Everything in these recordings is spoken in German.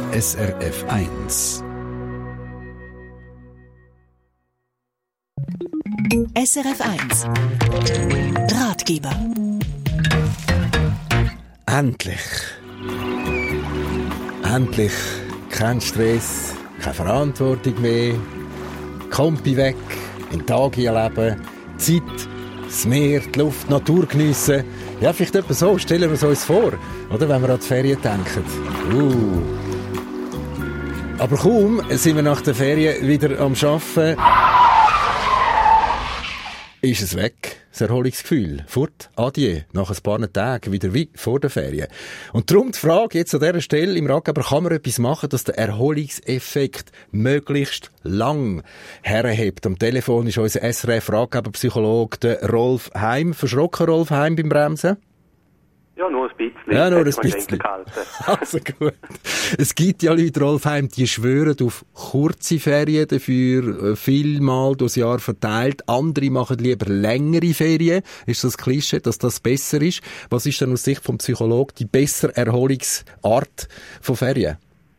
SRF 1. SRF 1 Ratgeber. Endlich kein Stress, keine Verantwortung mehr, Kompi weg, den Tag hier leben, Zeit, das Meer, die Luft, die Natur geniessen. Ja, vielleicht etwas so, stellen wir es uns vor, oder, wenn wir an die Ferien denken. Aber kaum sind wir nach der Ferien wieder am Arbeiten, ist es weg, das Erholungsgefühl. Fort, adieu, nach ein paar Tagen, wieder wie vor der Ferien. Und darum die Frage jetzt an dieser Stelle im Ratgeber, kann man etwas machen, dass der Erholungseffekt möglichst lang herhebt? Am Telefon ist unser SRF-Ratgeber-Psychologe Rolf Heim. Verschrocken, Rolf Heim, beim Bremsen? Ja, nur ein bisschen. Ja, nur ein bisschen. Also gut. Es gibt ja Leute, Rolf Heim, die schwören auf kurze Ferien, dafür vielmal durchs Jahr verteilt. Andere machen lieber längere Ferien. Ist das Klischee, dass das besser ist? Was ist denn aus Sicht vom Psychologen die bessere Erholungsart von Ferien?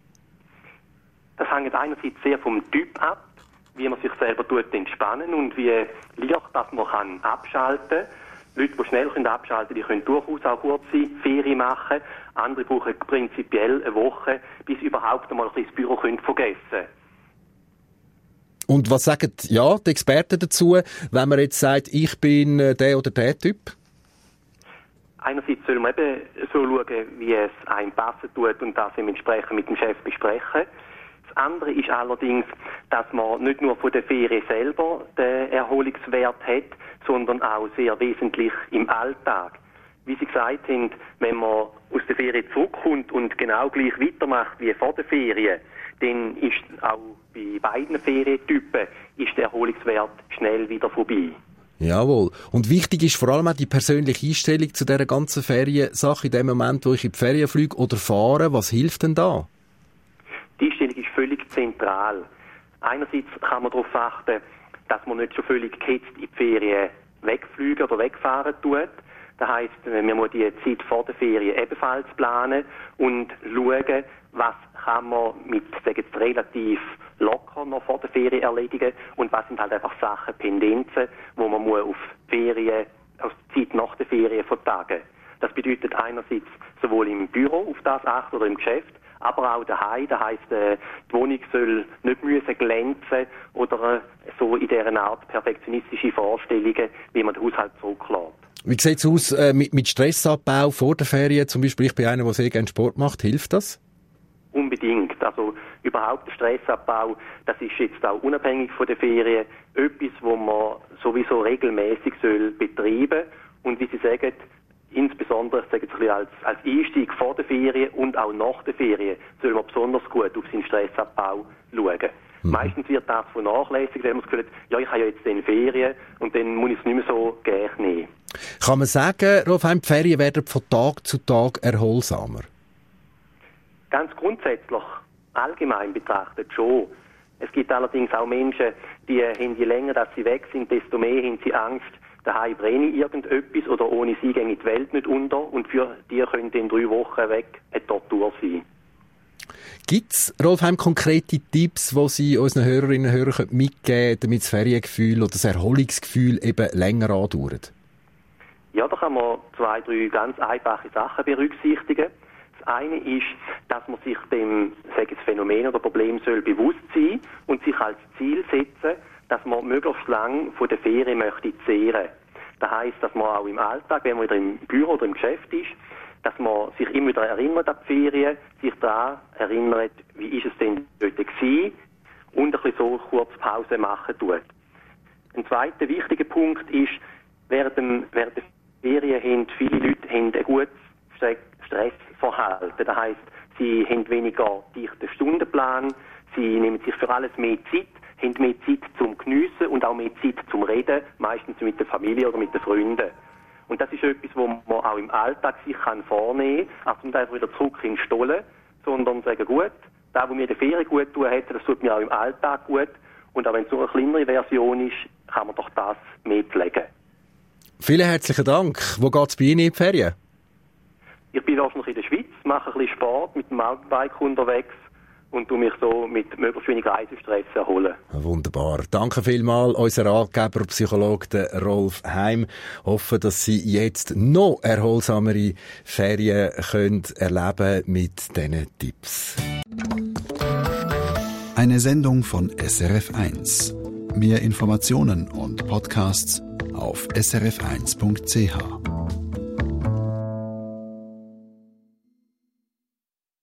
Das hängt einerseits sehr vom Typ ab, wie man sich selber entspannen und wie leicht dass man abschalten kann. Leute, die schnell abschalten können, die können durchaus auch kurze Ferien machen. Andere brauchen prinzipiell eine Woche, bis sie überhaupt einmal das Büro vergessen können. Und was sagen die Experten dazu, wenn man jetzt sagt, ich bin der oder der Typ? Einerseits soll man eben so schauen, wie es einem passen tut und das entsprechend mit dem Chef besprechen. Das andere ist allerdings, dass man nicht nur von der Ferien selber den Erholungswert hat, sondern auch sehr wesentlich im Alltag. Wie Sie gesagt haben, wenn man aus der Ferien zurückkommt und genau gleich weitermacht wie vor der Ferien, dann ist auch bei beiden Ferientypen ist der Erholungswert schnell wieder vorbei. Jawohl. Und wichtig ist vor allem auch die persönliche Einstellung zu dieser ganzen Feriensache in dem Moment, wo ich in die Ferien fliege oder fahre. Was hilft denn da? Die Einstellung ist völlig zentral. Einerseits kann man darauf achten, dass man nicht schon völlig gehetzt in die Ferien wegfliegen oder wegfahren tut. Das heisst, man muss die Zeit vor der Ferien ebenfalls planen und schauen, was kann man mit, sagen wir, relativ locker noch vor der Ferien erledigen und was sind halt einfach Sachen, Pendenzen, wo man muss auf Ferien, auf die Zeit nach der Ferien vertagen. Das bedeutet einerseits sowohl im Büro auf das achten oder im Geschäft, aber auch daheim. Das heisst, die Wohnung soll nicht müssen glänzen oder so in dieser Art perfektionistische Vorstellungen, wie man den Haushalt zurücklässt. Wie sieht es aus mit Stressabbau vor der Ferien? Zum Beispiel, ich bin einer, der sehr gerne Sport macht. Hilft das? Unbedingt. Also überhaupt der Stressabbau, das ist jetzt auch unabhängig von der Ferien etwas, wo man sowieso regelmäßig betreiben soll. Und wie Sie sagen, insbesondere als Einstieg vor der Ferien und auch nach der Ferien soll man besonders gut auf seinen Stressabbau schauen. Meistens wird das vernachlässigt, wenn man das Gefühl hat, ja, ich habe ja jetzt den Ferien und dann muss ich es nicht mehr so gerne nehmen. Kann man sagen, Rolf Heim, die Ferien werden von Tag zu Tag erholsamer? Ganz grundsätzlich, allgemein betrachtet schon. Es gibt allerdings auch Menschen, die haben, je länger dass sie weg sind, desto mehr haben sie Angst, daheim brenne irgendetwas oder ohne sie geht die Welt nicht unter und für die können in 3 Wochen weg eine Tortur sein. Gibt es, Rolf Heim, konkrete Tipps, die Sie unseren Hörerinnen und Hörern mitgeben können, damit das Feriengefühl oder das Erholungsgefühl eben länger andauert? Ja, da kann man 2, 3 ganz einfache Sachen berücksichtigen. Das eine ist, dass man sich dem Phänomen oder Problem soll bewusst sein und sich als Ziel setzen, dass man möglichst lang von der Ferien möchte zehren. Das heisst, dass man auch im Alltag, wenn man wieder im Büro oder im Geschäft ist, dass man sich immer wieder erinnert an die Ferien, sich daran erinnert, wie ist es denn dort gewesen und ein bisschen so kurz Pause machen tut. Ein zweiter wichtiger Punkt ist, während der Ferien haben viele Leute ein gutes Stressverhalten. Das heisst, sie haben weniger dichten Stundenplan, sie nehmen sich für alles mehr Zeit, haben mehr Zeit zum Geniessen und auch mehr Zeit zum Reden, meistens mit der Familie oder mit den Freunden. Und das ist etwas, was man auch im Alltag sich vornehmen kann. Also nicht einfach wieder zurück in den Stollen, sondern sagen, gut, das, was mir in der Ferien gut tun hätte, das tut mir auch im Alltag gut. Und auch wenn es so eine kleinere Version ist, kann man doch das mehr pflegen. Vielen herzlichen Dank. Wo geht es bei Ihnen in die Ferien? Ich bin wahrscheinlich in der Schweiz, mache ein bisschen Sport, mit dem Mountainbike unterwegs und tu mich so mit möglichst wenig Reisestress erholen. Wunderbar. Danke vielmals, unser Ratgeber, Psychologe der Rolf Heim. Hoffe, dass Sie jetzt noch erholsamere Ferien können erleben mit diesen Tipps. Eine Sendung von SRF1. Mehr Informationen und Podcasts auf srf1.ch.